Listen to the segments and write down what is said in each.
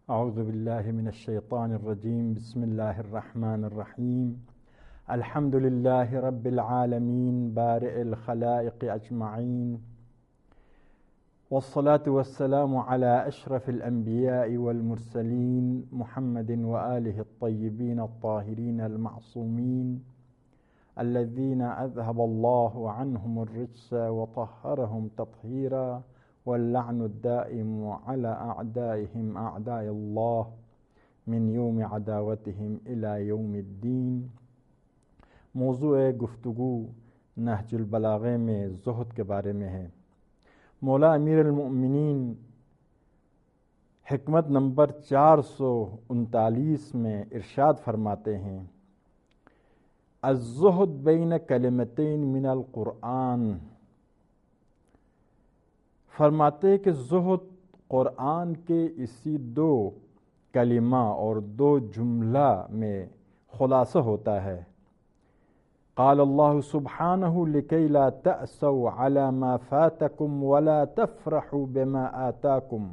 اعوذ باللہ من الشیطان الرجیم بسم اللہ الرحمن الرحیم الحمد للہ رب العالمین بارئ الخلائق اجمعین والصلاة والسلام على اشرف الانبیاء والمرسلین محمد وآلہ الطیبین الطاہرین المعصومین الذین اذهب اللہ عنہم الرجس وطہرہم تطہیرا واللعن الدائم على أعدائهم أعداء الله من يوم عداوتهم إلى يوم الدين۔ موضوع گفتگو نہج البلاغہ میں زہد کے بارے میں ہے۔ مولا امیر المؤمنین حکمت نمبر 439 میں ارشاد فرماتے ہیں، الزہد بین کلمتین من القرآن، فرماتے کہ زہد قرآن کے اسی دو کلمہ اور دو جملہ میں خلاصہ ہوتا ہے۔ قال اللہ سبحانہ لکی لا تأسوا على ما فاتکم ولا تفرحوا بما آتاکم۔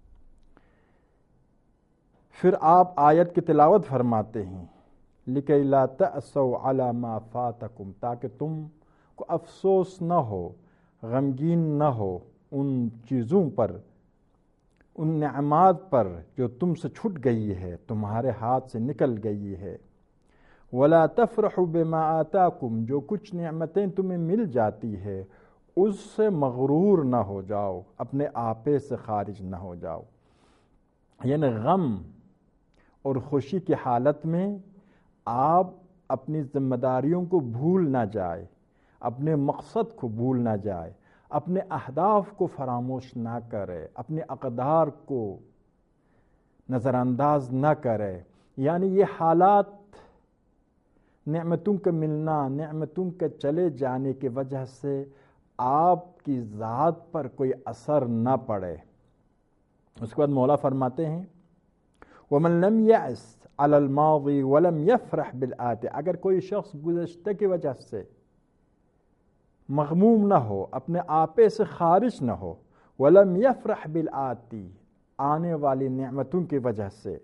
پھر آپ آیت کی تلاوت فرماتے ہیں، لکی لا تأسوا على ما فاتکم، تاکہ تم کو افسوس نہ ہو، غمگین نہ ہو ان چیزوں پر، ان نعمات پر جو تم سے چھٹ گئی ہے، تمہارے ہاتھ سے نکل گئی ہے۔ ولا تفرحوا بما آتاکم، جو کچھ نعمتیں تمہیں مل جاتی ہے اس سے مغرور نہ ہو جاؤ، اپنے آپے سے خارج نہ ہو جاؤ۔ یعنی غم اور خوشی کی حالت میں آپ اپنی ذمہ داریوں کو بھول نہ جائے، اپنے مقصد کو بھول نہ جائے، اپنے اہداف کو فراموش نہ کرے، اپنے اقدار کو نظر انداز نہ کرے۔ یعنی یہ حالات نعمتوں کا ملنا، نعمتوں کے چلے جانے کی وجہ سے آپ کی ذات پر کوئی اثر نہ پڑے۔ اس کے بعد مولا فرماتے ہیں، وَمَن لَمْ يَعْسْ عَلَى الْمَاضِي وَلَمْ يَفْرَحْ بِالْآتِ، اگر کوئی شخص گزشتہ کی وجہ سے مغموم نہ ہو، اپنے آپے سے خارج نہ ہو، وَلَمْ يَفْرَحْ بِالْآتِ، آنے والی نعمتوں کی وجہ سے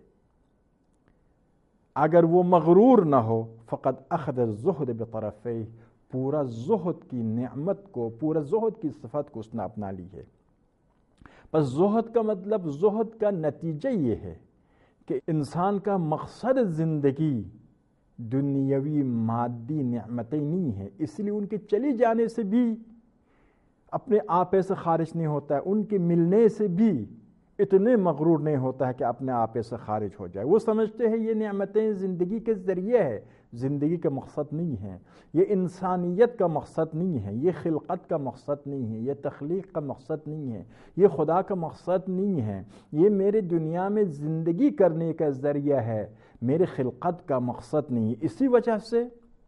اگر وہ مغرور نہ ہو، فقد اخذ الزہد بطرفیہ، پورا زہد کی نعمت کو، پورا زہد کی صفت کو اس نے اپنا لی ہے۔ بس زہد کا مطلب، زہد کا نتیجہ یہ ہے کہ انسان کا مقصد زندگی دنیاوی مادی نعمتیں نہیں ہیں، اس لیے ان کے چلی جانے سے بھی اپنے آپے سے خارج نہیں ہوتا ہے، ان کے ملنے سے بھی اتنے مغرور نہیں ہوتا ہے کہ اپنے آپے سے خارج ہو جائے۔ وہ سمجھتے ہیں یہ نعمتیں زندگی کے ذریعے ہے، زندگی کا مقصد نہیں ہے، یہ انسانیت کا مقصد نہیں ہے، یہ خلقت کا مقصد نہیں ہے، یہ تخلیق کا مقصد نہیں ہے، یہ خدا کا مقصد نہیں ہے، یہ میرے دنیا میں زندگی کرنے کا ذریعہ ہے، میرے خلقت کا مقصد نہیں ہے۔ اسی وجہ سے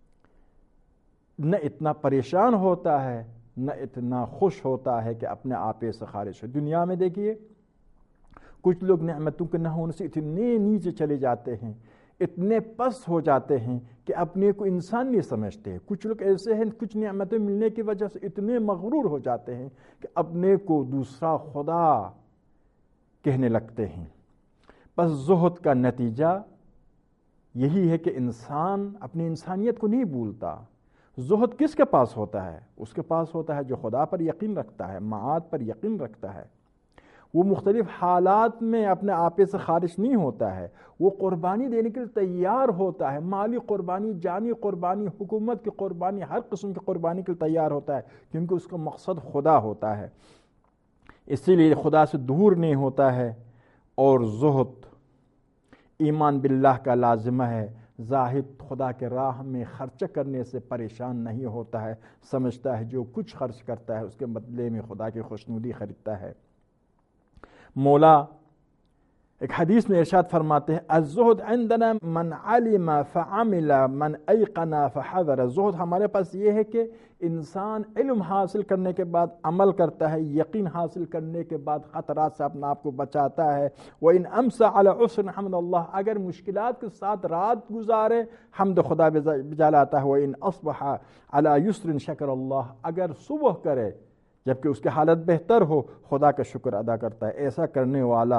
نہ اتنا پریشان ہوتا ہے، نہ اتنا خوش ہوتا ہے کہ اپنے آپے سے خارج ہو۔ دنیا میں دیکھیے کچھ لوگ نعمتوں کے نہ ہونے سے اتنے نیچے چلے جاتے ہیں، اتنے پست ہو جاتے ہیں کہ اپنے کو انسان نہیں سمجھتے۔ کچھ لوگ ایسے ہیں، کچھ نعمتیں ملنے کی وجہ سے اتنے مغرور ہو جاتے ہیں کہ اپنے کو دوسرا خدا کہنے لگتے ہیں۔ بس زہد کا نتیجہ یہی ہے کہ انسان اپنی انسانیت کو نہیں بھولتا۔ زہد کس کے پاس ہوتا ہے؟ اس کے پاس ہوتا ہے جو خدا پر یقین رکھتا ہے، معاد پر یقین رکھتا ہے۔ وہ مختلف حالات میں اپنے آپے سے خارج نہیں ہوتا ہے، وہ قربانی دینے کے لیے تیار ہوتا ہے، مالی قربانی، جانی قربانی، حکومت کی قربانی، ہر قسم کی قربانی کے لیے تیار ہوتا ہے، کیونکہ اس کا مقصد خدا ہوتا ہے، اسی لیے خدا سے دور نہیں ہوتا ہے۔ اور زہد ایمان باللہ کا لازمہ ہے، زاہد خدا کے راہ میں خرچہ کرنے سے پریشان نہیں ہوتا ہے، سمجھتا ہے جو کچھ خرچ کرتا ہے اس کے بدلے میں خدا کی خوشنودی خریدتا ہے۔ مولا ایک حدیث میں ارشاد فرماتے ہیں، الزہد عندنا من علم فعمل من ایقن فحذر۔ زہد ہمارے پاس یہ ہے کہ انسان علم حاصل کرنے کے بعد عمل کرتا ہے، یقین حاصل کرنے کے بعد خطرات سے اپنا آپ کو بچاتا ہے۔ وَإِنْ أَمْسَى عَلَى عُسْرٍ حَمْدَ اللَّهِ، اگر مشکلات کے ساتھ رات گزارے حمد خدا بجا لاتا ہے۔ وَإِنْ أَصْبَحَ عَلَى يُسْرٍ شَكَرَ اللَّهِ، اگر صبح کرے جبکہ اس کی حالت بہتر ہو، خدا کا شکر ادا کرتا ہے۔ ایسا کرنے والا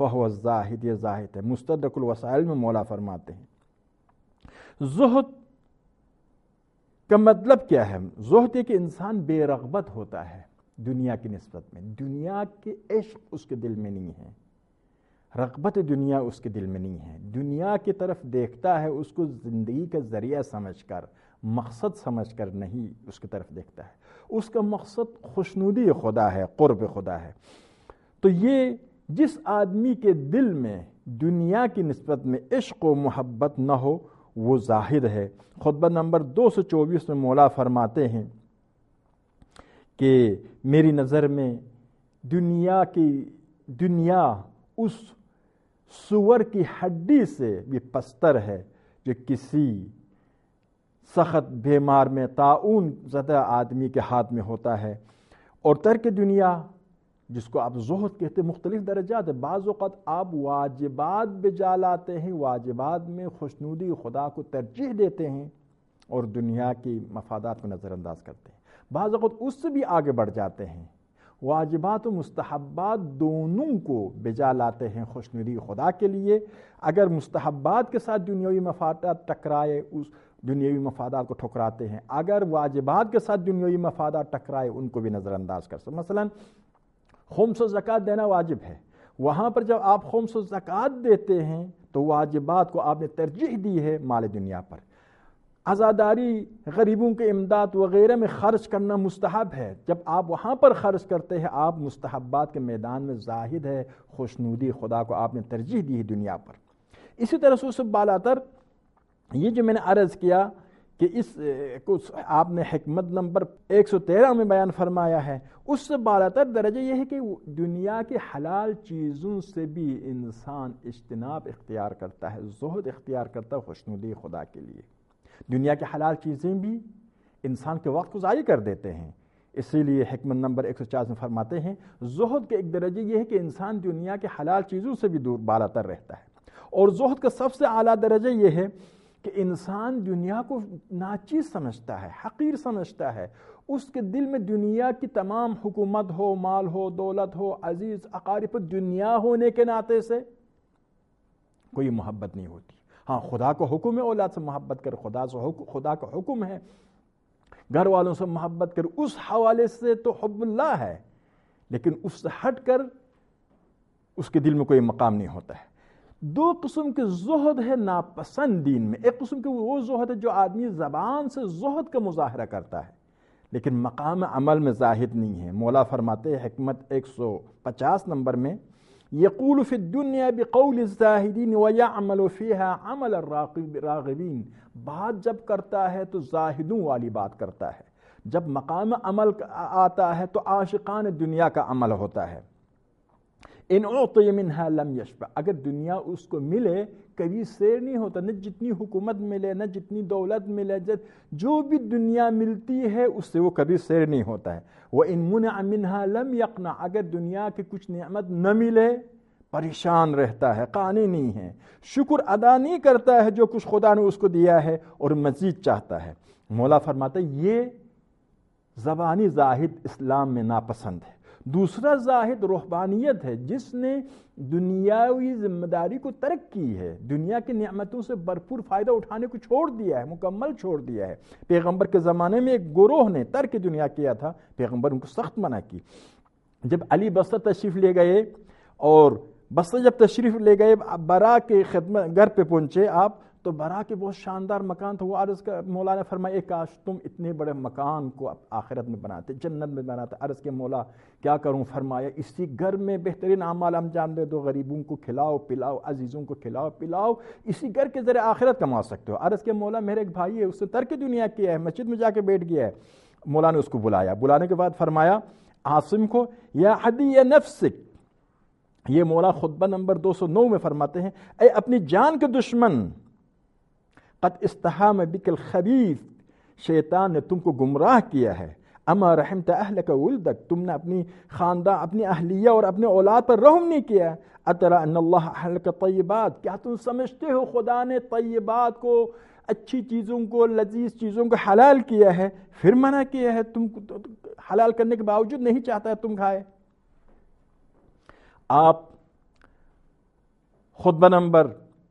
فہو الزاہد، یہ زاہد ہے۔ مستدرک الوسائل میں مولا فرماتے ہیں زہد کا مطلب کیا ہے؟ زہد یہ کہ انسان بے رغبت ہوتا ہے دنیا کی نسبت میں، دنیا کے عشق اس کے دل میں نہیں ہے، رغبت دنیا اس کے دل میں نہیں ہے، دنیا کی طرف دیکھتا ہے اس کو زندگی کا ذریعہ سمجھ کر، مقصد سمجھ کر نہیں اس کی طرف دیکھتا ہے، اس کا مقصد خوشنودی خدا ہے، قرب خدا ہے۔ تو یہ جس آدمی کے دل میں دنیا کی نسبت میں عشق و محبت نہ ہو وہ زاہد ہے۔ خطبہ نمبر 224 میں مولا فرماتے ہیں کہ میری نظر میں دنیا اس سور کی ہڈی سے بھی پستر ہے جو کسی سخت بیمار میں طاعون زدہ آدمی کے ہاتھ میں ہوتا ہے۔ اور ترک دنیا جس کو آپ زہد کہتے ہیں مختلف درجات ہے، بعض اوقات آپ واجبات بجا لاتے ہیں، واجبات میں خوشنودی خدا کو ترجیح دیتے ہیں اور دنیا کی مفادات کو نظر انداز کرتے ہیں، بعض اوقات اس سے بھی آگے بڑھ جاتے ہیں، واجبات و مستحبات دونوں کو بجا لاتے ہیں خوشنودی خدا کے لیے۔ اگر مستحبات کے ساتھ دنیاوی مفادات ٹکرائے اس دنیاوی مفادات کو ٹھکراتے ہیں، اگر واجبات کے ساتھ دنیاوی مفادات ٹکرائے ان کو بھی نظر انداز کر سکتے۔ مثلا خمس و زکوٰۃ دینا واجب ہے، وہاں پر جب آپ خمس و زکوٰۃ دیتے ہیں تو واجبات کو آپ نے ترجیح دی ہے مال دنیا پر۔ عزاداری، غریبوں کے امداد وغیرہ میں خرچ کرنا مستحب ہے، جب آپ وہاں پر خرچ کرتے ہیں آپ مستحبات کے میدان میں زاہد ہے، خوشنودی خدا کو آپ نے ترجیح دی ہے دنیا پر۔ اسی طرح سے اس سے بالاتر یہ جو میں نے عرض کیا کہ اس کو آپ نے حکمت نمبر 113 میں بیان فرمایا ہے، اس سے بالاتر درجہ یہ ہے کہ دنیا کے حلال چیزوں سے بھی انسان اجتناب اختیار کرتا ہے، زہد اختیار کرتا ہے خوشنودی خدا کے لیے۔ دنیا کی حلال چیزیں بھی انسان کے وقت کو ضائع کر دیتے ہیں، اسی لیے حکمت نمبر 140 میں فرماتے ہیں زہد کے ایک درجہ یہ ہے کہ انسان دنیا کے حلال چیزوں سے بھی دور بالاتر رہتا ہے۔ اور زہد کا سب سے اعلیٰ درجہ یہ ہے کہ انسان دنیا کو ناچیز سمجھتا ہے، حقیر سمجھتا ہے، اس کے دل میں دنیا کی تمام حکومت ہو، مال ہو، دولت ہو، عزیز اقارب، دنیا ہونے کے ناطے سے کوئی محبت نہیں ہوتی۔ ہاں خدا کو حکم ہے اولاد سے محبت کر، خدا کا حکم ہے گھر والوں سے محبت کر، اس حوالے سے تو حب اللہ ہے، لیکن اس سے ہٹ کر اس کے دل میں کوئی مقام نہیں ہوتا ہے۔ دو قسم کے زہد ہے ناپسند دین میں، ایک قسم کے وہ زہد ہے جو آدمی زبان سے زہد کا مظاہرہ کرتا ہے لیکن مقام عمل میں زاہد نہیں ہے۔ مولا فرماتے ہیں حکمت 150 نمبر میں یقول فی الدنیا بقول الزاہدین ویعمل فیہا عمل الراغبین، بات جب کرتا ہے تو زاہدوں والی بات کرتا ہے، جب مقام عمل آتا ہے تو عاشقان دنیا کا عمل ہوتا ہے۔ ان اعطی منہا لم یشبع، اگر دنیا اس کو ملے کبھی سیر نہیں ہوتا، نہ جتنی حکومت ملے، نہ جتنی دولت ملے، جو بھی دنیا ملتی ہے اس سے وہ کبھی سیر نہیں ہوتا ہے۔ وَإِن مُنِعَ مِنْهَا لَمْ يَقْنَعْ، اگر دنیا کی کچھ نعمت نہ ملے پریشان رہتا ہے، قانع نہیں ہے، شکر ادا نہیں کرتا ہے جو کچھ خدا نے اس کو دیا ہے اور مزید چاہتا ہے۔ مولا فرماتا ہے یہ زبانی زاہد اسلام میں ناپسند ہے۔ دوسرا زاہد روحانیت ہے، جس نے دنیاوی ذمہ داری کو ترک کی ہے، دنیا کی نعمتوں سے بھرپور فائدہ اٹھانے کو چھوڑ دیا ہے، مکمل چھوڑ دیا ہے۔ پیغمبر کے زمانے میں ایک گروہ نے ترک دنیا کیا تھا، پیغمبر ان کو سخت منع کی۔ جب علی بصرہ تشریف لے گئے اور بصرہ جب تشریف لے گئے برا کے خدمت گھر پہ پہنچے آپ، تو برا کے بہت شاندار مکان تھا، وہ عرض کا مولا نے فرمایا کاش تم اتنے بڑے مکان کو آخرت میں بناتے، جنت میں بناتے۔ عرض کے مولا کیا کروں؟ فرمایا اسی گھر میں بہترین اعمال انجام دے دو، غریبوں کو کھلاؤ پلاؤ، عزیزوں کو کھلاؤ پلاؤ، اسی گھر کے ذریعے آخرت کما سکتے ہو۔ عرض کے مولا میرے ایک بھائی ہے، اس نے ترک دنیا کیا ہے، مسجد میں جا کے بیٹھ گیا ہے۔ مولا نے اس کو بلایا، بلانے کے بعد فرمایا عاصم کو یا حدی نفسک، یہ مولا خطبہ نمبر 209 میں فرماتے ہیں اے اپنی جان کے دشمن، قد استحام بک الخبیث، شیطان نے تم کو گمراہ کیا ہے، اما رحمت اہلک ولدک، تم نے اپنی خاندان، اپنی اہلیہ اور اپنے اولاد پر رحم نہیں کیا۔ اترى ان اللہ احلک طیبات، کیا تم سمجھتے ہو خدا نے طیبات کو، اچھی چیزوں کو، لذیذ چیزوں کو حلال کیا ہے، پھر منع کیا ہے، تم حلال کرنے کے باوجود نہیں چاہتا ہے تم کھائے۔ آپ خطبہ نمبر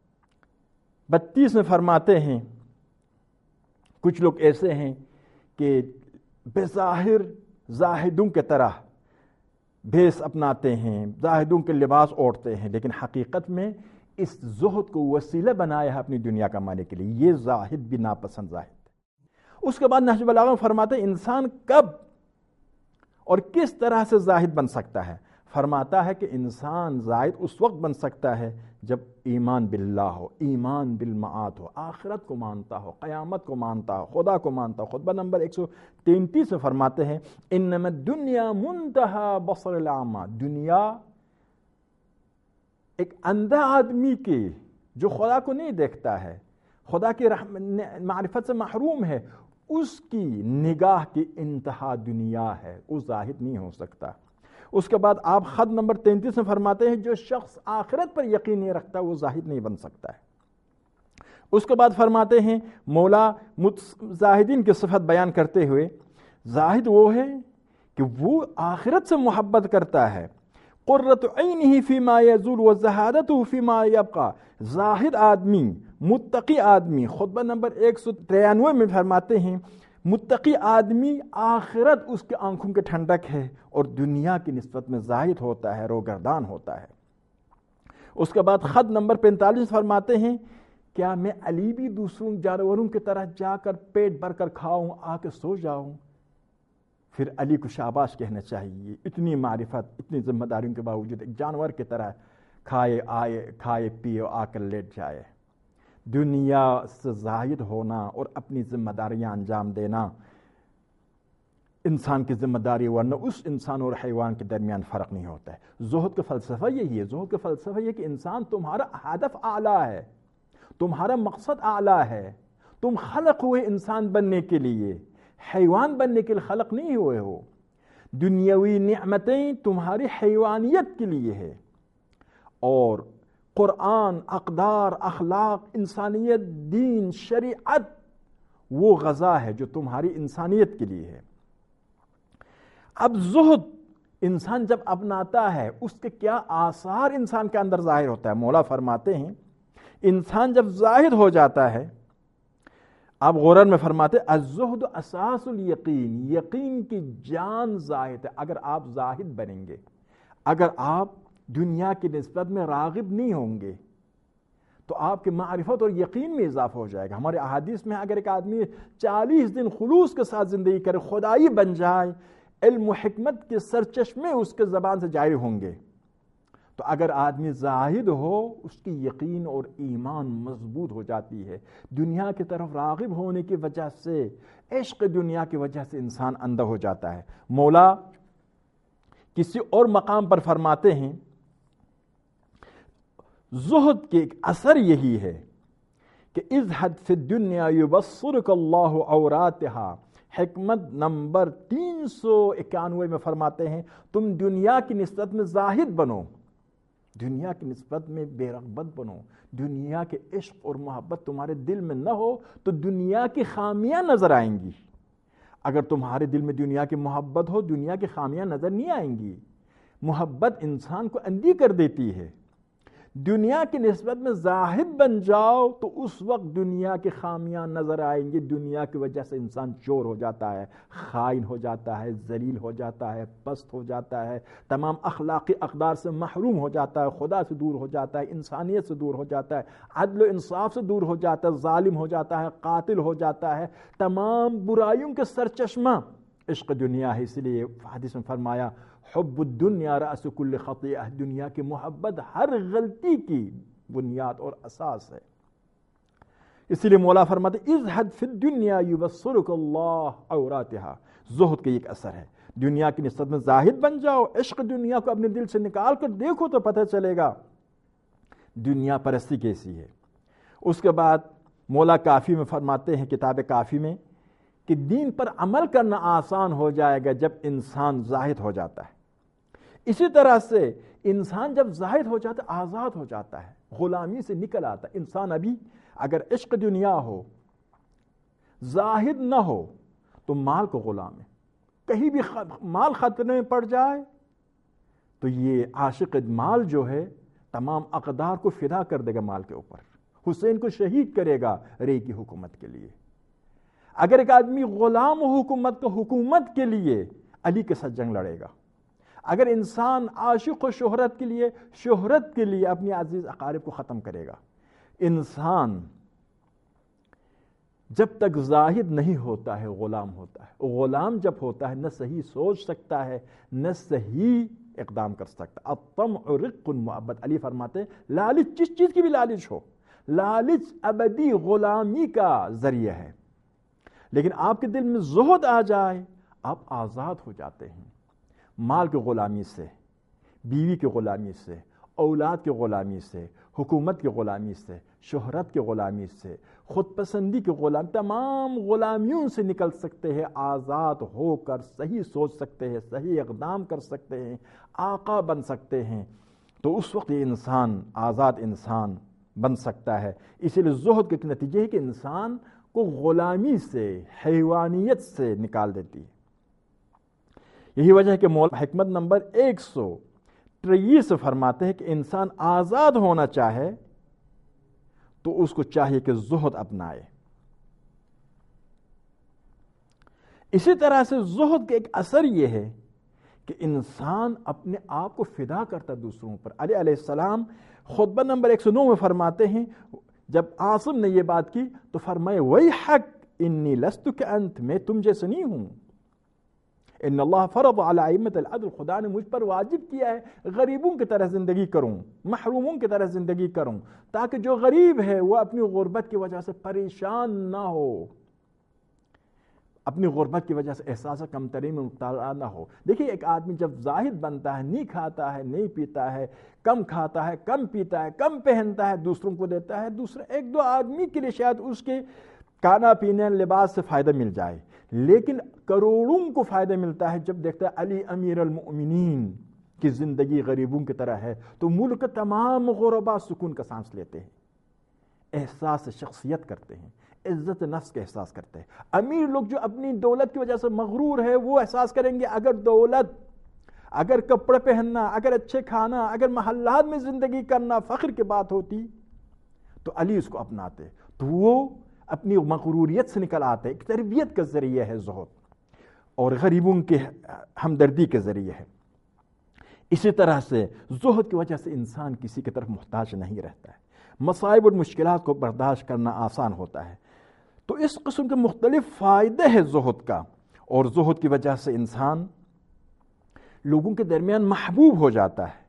32 میں فرماتے ہیں کچھ لوگ ایسے ہیں کہ بظاہر زاہدوں کے طرح بھیس اپناتے ہیں، زاہدوں کے لباس اوڑھتے ہیں، لیکن حقیقت میں اس زہد کو وسیلہ بنایا ہے اپنی دنیا کمانے کے لیے. یہ زاہد بھی ناپسند زاہد ہے. اس کے بعد نہج البلاغہ میں فرماتے ہیں انسان کب اور کس طرح سے زاہد بن سکتا ہے. فرماتا ہے کہ انسان زاہد اس وقت بن سکتا ہے جب ایمان باللہ ہو، ایمان بالمعاد ہو، آخرت کو مانتا ہو، قیامت کو مانتا ہو، خدا کو مانتا ہو. خطبہ نمبر 133 میں فرماتے ہیں انما الدنیا منتہا بصر العامہ، دنیا ایک اندھا آدمی کے جو خدا کو نہیں دیکھتا ہے، خدا کی معرفت سے محروم ہے، اس کی نگاہ کی انتہا دنیا ہے، وہ زاہد نہیں ہو سکتا. اس کے بعد آپ خط نمبر 33 میں فرماتے ہیں جو شخص آخرت پر یقین نہیں رکھتا وہ زاہد نہیں بن سکتا ہے. اس کے بعد فرماتے ہیں مولا زاہدین کی صفت بیان کرتے ہوئے زاہد وہ ہے کہ وہ آخرت سے محبت کرتا ہے. قرۃ عینہ فیما یزول وزہادتہ فیما یبقی، زاہد آدمی، متقی آدمی. خطبہ نمبر 193 میں فرماتے ہیں متقی آدمی آخرت اس کے آنکھوں کے ٹھنڈک ہے اور دنیا کی نسبت میں زاہد ہوتا ہے، روگردان ہوتا ہے. اس کے بعد خط نمبر 45 فرماتے ہیں کیا میں علی بھی دوسروں جانوروں کی طرح جا کر پیٹ بھر کر کھاؤں آ کے سو جاؤں؟ پھر علی کو شاباش کہنا چاہیے، اتنی معرفت، اتنی ذمہ داریوں کے باوجود ایک جانور کی طرح کھائے پیے آ کر لیٹ جائے. دنیا سے زاہد ہونا اور اپنی ذمہ داریاں انجام دینا انسان کی ذمہ داری، ورنہ اس انسان اور حیوان کے درمیان فرق نہیں ہوتا ہے. زہد کا فلسفہ یہی ہے. زہد کا فلسفہ یہ کہ انسان تمہارا ہدف اعلیٰ ہے، تمہارا مقصد اعلیٰ ہے. تم خلق ہوئے انسان بننے کے لیے، حیوان بننے کے لیے خلق نہیں ہوئے ہو. دنیاوی نعمتیں تمہاری حیوانیت کے لیے ہے، اور قرآن، اقدار، اخلاق، انسانیت، دین، شریعت وہ غذا ہے جو تمہاری انسانیت کے لیے ہے. اب زہد انسان جب اپناتا ہے اس کے کیا آثار انسان کے اندر ظاہر ہوتا ہے. مولا فرماتے ہیں انسان جب زاہد ہو جاتا ہے، اب غرر میں فرماتے الزہد اساس الیقین، یقین کی جان زاہد ہے. اگر آپ زاہد بنیں گے، اگر آپ دنیا کی نسبت میں راغب نہیں ہوں گے تو آپ کی معرفت اور یقین میں اضافہ ہو جائے گا. ہمارے احادیث میں اگر ایک آدمی 40 دن خلوص کے ساتھ زندگی کرے، خدائی بن جائے، علم و حکمت کے سرچشمے اس کے زبان سے جاری ہوں گے. تو اگر آدمی زاہد ہو اس کی یقین اور ایمان مضبوط ہو جاتی ہے. دنیا کی طرف راغب ہونے کی وجہ سے، عشق دنیا کی وجہ سے انسان اندھا ہو جاتا ہے. مولا کسی اور مقام پر فرماتے ہیں زہد کے ایک اثر یہی ہے کہ ازہد فی الدنیا یبصرک اللہ عوراتہا. حکمت نمبر 391 میں فرماتے ہیں تم دنیا کی نسبت میں زاہد بنو، دنیا کی نسبت میں بے رغبت بنو. دنیا کے عشق اور محبت تمہارے دل میں نہ ہو تو دنیا کی خامیاں نظر آئیں گی. اگر تمہارے دل میں دنیا کی محبت ہو، دنیا کی خامیاں نظر نہیں آئیں گی. محبت انسان کو اندھی کر دیتی ہے. دنیا کی نسبت میں زاہد بن جاؤ تو اس وقت دنیا کی خامیاں نظر آئیں گی. دنیا کی وجہ سے انسان چور ہو جاتا ہے، خائن ہو جاتا ہے، ذلیل ہو جاتا ہے، پست ہو جاتا ہے، تمام اخلاقی اقدار سے محروم ہو جاتا ہے، خدا سے دور ہو جاتا ہے، انسانیت سے دور ہو جاتا ہے، عدل و انصاف سے دور ہو جاتا ہے، ظالم ہو جاتا ہے، قاتل ہو جاتا ہے. تمام برائیوں کے سرچشمہ عشق دنیا ہے. اس لیے حدیث میں فرمایا حب الدنیا رأس کل خطیئہ، دنیا کی محبت ہر غلطی کی بنیاد اور اساس ہے. اسی لیے مولا فرماتے ازہد فی الدنیا یبصرک اللہ عوراتہا. زہد کا ایک اثر ہے دنیا کی نسبت میں زاہد بن جاؤ، عشق دنیا کو اپنے دل سے نکال کر دیکھو تو پتہ چلے گا دنیا پرستی کیسی ہے. اس کے بعد مولا کافی میں فرماتے ہیں، کتاب کافی میں، کہ دین پر عمل کرنا آسان ہو جائے گا جب انسان زاہد ہو جاتا ہے. اسی طرح سے انسان جب زاہد ہو جاتا ہے آزاد ہو جاتا ہے، غلامی سے نکل آتا ہے. انسان ابھی اگر عشق دنیا ہو، زاہد نہ ہو تو مال کو غلام ہے. کہیں بھی مال خطرے میں پڑ جائے تو یہ عاشق مال جو ہے تمام اقدار کو فدا کر دے گا مال کے اوپر، حسین کو شہید کرے گا رے کی حکومت کے لیے۔ اگر ایک آدمی غلام حکومت کو حکومت کے لیے علی کے ساتھ جنگ لڑے گا، اگر انسان عاشق و شہرت کے لیے اپنی عزیز اقارب کو ختم کرے گا، انسان جب تک زاہد نہیں ہوتا ہے غلام ہوتا ہے۔ غلام جب ہوتا ہے نہ صحیح سوچ سکتا ہے نہ صحیح اقدام کر سکتا۔ الطمع رق مؤبد، علی فرماتے ہیں لالچ جس چیز کی بھی لالچ ہو، لالچ ابدی غلامی کا ذریعہ ہے۔ لیکن آپ کے دل میں زہد آ جائے آپ آزاد ہو جاتے ہیں مال کی غلامی سے، بیوی کی غلامی سے، اولاد کی غلامی سے، حکومت کی غلامی سے، شہرت کی غلامی سے، خود پسندی کی غلامی، تمام غلامیوں سے نکل سکتے ہیں، آزاد ہو کر صحیح سوچ سکتے ہیں، صحیح اقدام کر سکتے ہیں، آقا بن سکتے ہیں، تو اس وقت یہ انسان آزاد انسان بن سکتا ہے۔ اسی لیے زہد کے نتیجے ہے کہ انسان کو غلامی سے، حیوانیت سے نکال دیتی ہے۔ یہی وجہ ہے کہ حکمت نمبر 123 فرماتے ہیں کہ انسان آزاد ہونا چاہے تو اس کو چاہیے کہ زہد اپنائے۔ اسی طرح سے زہد کا ایک اثر یہ ہے کہ انسان اپنے آپ کو فدا کرتا دوسروں پر۔ علی علیہ السلام خطبہ نمبر 109 میں فرماتے ہیں، جب عاصم نے یہ بات کی تو فرمائے ویحک انی لست کانت، میں تم جیسے نہیں ہوں۔ ان اللہ فرض علی ائمۃ العدل، خدا نے مجھ پر واجب کیا ہے غریبوں کی طرح زندگی کروں، محروموں کی طرح زندگی کروں، تاکہ جو غریب ہے وہ اپنی غربت کی وجہ سے پریشان نہ ہو، اپنی غربت کی وجہ سے احساس کمتری میں مبتلا نہ ہو۔ دیکھیے ایک آدمی جب زاہد بنتا ہے، نہیں کھاتا ہے نہیں پیتا ہے، کم کھاتا ہے کم پیتا ہے، کم پہنتا ہے دوسروں کو دیتا ہے، دوسرے ایک دو آدمی کے لیے شاید اس کے کھانا پینے لباس سے فائدہ مل جائے، لیکن کروڑوں کو فائدہ ملتا ہے جب دیکھتا ہے علی امیر المؤمنین کی زندگی غریبوں کی طرح ہے، تو ملک تمام غربا سکون کا سانس لیتے ہیں، احساس شخصیت کرتے ہیں، عزت نفس کا احساس کرتے ہیں۔ امیر لوگ جو اپنی دولت کی وجہ سے مغرور ہے وہ احساس کریں گے اگر دولت، اگر کپڑے پہننا، اگر اچھے کھانا، اگر محلات میں زندگی کرنا فخر کی بات ہوتی تو علی اس کو اپناتے، تو وہ اپنی مغروریت سے نکل آتے۔ ایک تربیت کا ذریعہ ہے زہد، اور غریبوں کے ہمدردی کے ذریعہ ہے۔ اسی طرح سے زہد کی وجہ سے انسان کسی کی طرف محتاج نہیں رہتا ہے، مصائب اور مشکلات کو برداشت کرنا آسان ہوتا ہے۔ تو اس قسم کے مختلف فائدے ہیں زہد کا، اور زہد کی وجہ سے انسان لوگوں کے درمیان محبوب ہو جاتا ہے۔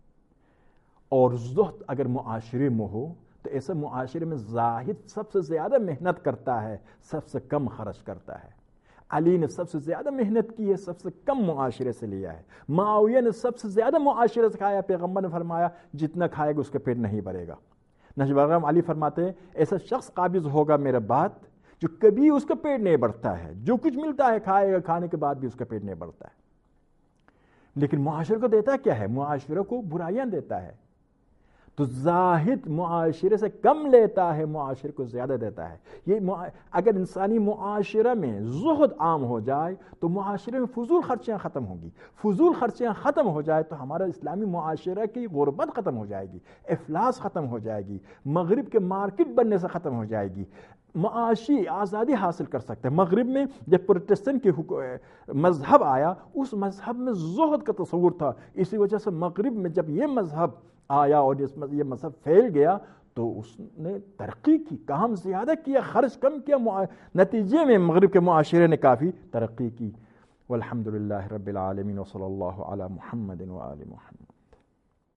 اور زہد اگر معاشرے میں ہو تو ایسے معاشرے میں زاہد سب سے زیادہ محنت کرتا ہے، سب سے کم خرچ کرتا ہے۔ علی نے سب سے زیادہ محنت کی ہے، سب سے کم معاشرے سے لیا ہے۔ معاویہ نے سب سے زیادہ معاشرے سے کھایا، پیغمبر نے فرمایا جتنا کھائے گا اس کا پیٹ نہیں بھرے گا۔ نجم الغم علی فرماتے ہیں ایسا شخص قابض ہوگا میرے بعد جو کبھی اس کا پیٹ نہیں بھرتا ہے، جو کچھ ملتا ہے کھائے گا، کھانے کے بعد بھی اس کا پیٹ نہیں بھرتا ہے، لیکن معاشرے کو دیتا کیا ہے؟ معاشرے کو برائیاں دیتا ہے۔ تو زاہد معاشرے سے کم لیتا ہے، معاشرے کو زیادہ دیتا ہے۔ یہ اگر انسانی معاشرہ میں زہد عام ہو جائے تو معاشرے میں فضول خرچیاں ختم ہوں گی، فضول خرچیاں ختم ہو جائے تو ہمارا اسلامی معاشرہ کی غربت ختم ہو جائے گی، افلاس ختم ہو جائے گی، مغرب کے مارکیٹ بننے سے ختم ہو جائے گی، معاشی آزادی حاصل کر سکتے ہیں۔ مغرب میں جب پروٹسٹنٹ کی مذہب آیا، اس مذہب میں زہد کا تصور تھا، اسی وجہ سے مغرب میں جب یہ مذہب آیا اور یہ مذہب پھیل گیا تو اس نے ترقی کی، کام زیادہ کیا، خرچ کم کیا، نتیجے میں مغرب کے معاشرے نے کافی ترقی کی۔ والحمدللہ رب العالمین وصلی اللہ علی محمد وآل محمد۔